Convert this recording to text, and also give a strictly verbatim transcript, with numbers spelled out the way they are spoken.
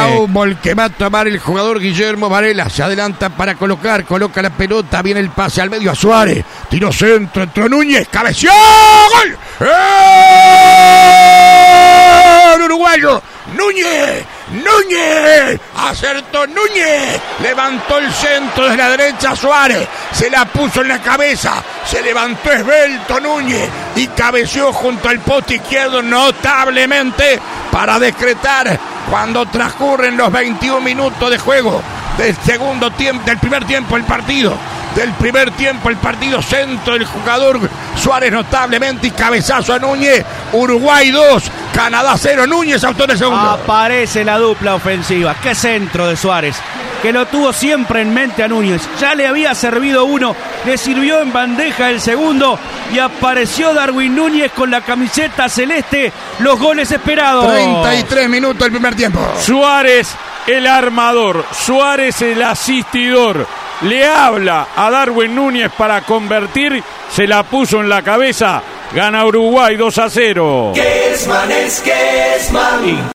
Fútbol que va a tomar el jugador Guillermo Varela. Se adelanta para colocar, coloca la pelota, viene el pase al medio a Suárez. Tiró centro, entró Núñez, cabeció. ¡Gol! ¡El uruguayo! ¡Núñez! ¡Núñez! Acertó Núñez. Levantó el centro de la derecha Suárez. Se la puso en la cabeza. Se levantó esbelto Núñez y cabeció junto al poste izquierdo notablemente para decretar cuando transcurren los veintiún minutos de juego del segundo tiempo, del primer tiempo del partido. Del primer tiempo el partido, centro del jugador Suárez notablemente y cabezazo a Núñez. Uruguay dos, Canadá cero. Núñez, autor del segundo. Aparece la dupla ofensiva. Qué centro de Suárez, que lo tuvo siempre en mente a Núñez. Ya le había servido uno, le sirvió en bandeja el segundo y apareció Darwin Núñez con la camiseta celeste. Los goles esperados. treinta y tres minutos del primer tiempo. Suárez el armador, Suárez el asistidor. Le habla a Darwin Núñez para convertir, se la puso en la cabeza. Gana Uruguay dos a cero. Kesman es Kesman.